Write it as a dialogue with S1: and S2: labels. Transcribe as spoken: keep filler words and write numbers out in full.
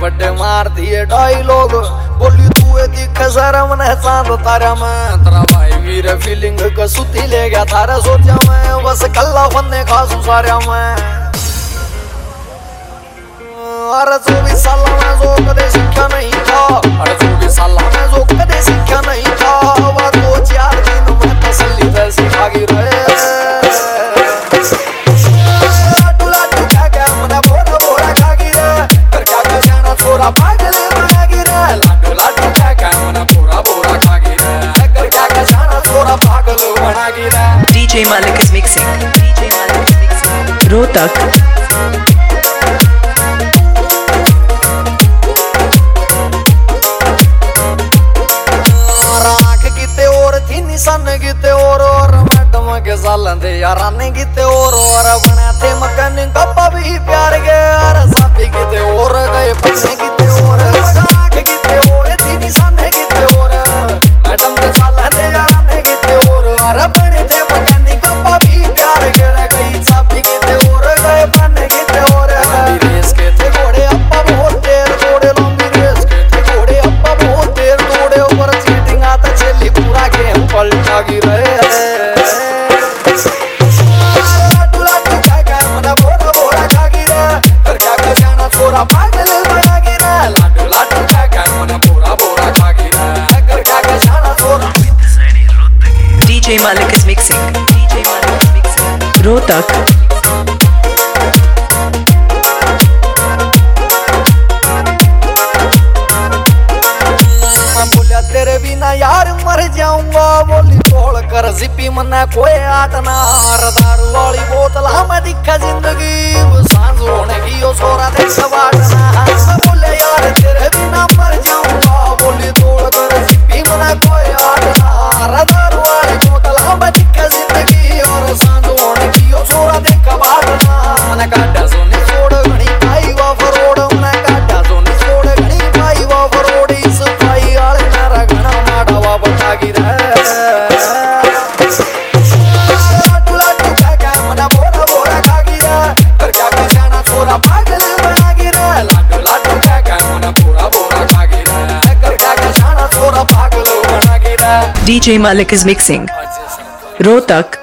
S1: बड़े मार दिए डायलॉग बोली तू दिखे शर्म ने चांद तारा में तेरा भाई वीर फीलिंग का सुती ले गया थारा सोचा मैं बस कल्ला फन्ने खासू सारा मैं अरे चौबीस साल में जो कदे सीखा नहीं था अरे चौबीस साल में जो कदे सीखा नहीं था वह दो चार दिन में तसल्ली से सिखा गी रहे
S2: D J Malik is mixing. D J Malik is mixing. Rohtak.
S1: राख कीते और थी निशान कीते और और मैडम के सालन थे यार ने कीते और और बना थे मकान कप्पा भी प्यार के यार साथी कीते और गए पैसे कीते और राख कीते और थी निशान कीते और मैडम के सालन थे यार ने कीते और और बने थे मकान कप्पा भी प्यार के गई साथी कीते और गए बने कीते और रेस के थे घोड़े अप्पा बहुत देर घोड़े लंबी रेस के थे घोड़े अप्पा बहुत देर घोड़े ऊपर चीटिंग आता चली पूरा गेम पलटा गी रहे
S2: D J Malik is mixing. D J Malik is mixing. Rohtak.
S1: बोलिया तेरे बिना यार मर जाऊंगा बोली तोड़ कर जिपी मना कोई आट ना दारू वाली बोतल हमें दिखा जिंदगी सांझ होने की ओ सोरा देख बाटना बोले यार तेरे बिना मर जाऊंगा बोली तोड़ कर जिपी मना कोई आट ना दारू वाली बोतल हमें दिखा जिंदगी और सांझ होने की ओ सोरा देख बाटना मना काटा सोनी छोड़ घनी भाई वा फरोड़ मना काटा सोनी छोड़ घनी भाई वा फरोड़ इस भाई आले नारा घना माड़ावा बता गी रे टुला टुका का मना बोरा बोरा खा गी रे कर क्या का जाना छोरा पागल बना गी रे लाडू लाडू का का मना बोरा बोरा खा गी रे कर क्या का जाना छोरा पागल बना गी रे
S2: D J Malik is mixing. Rohtak.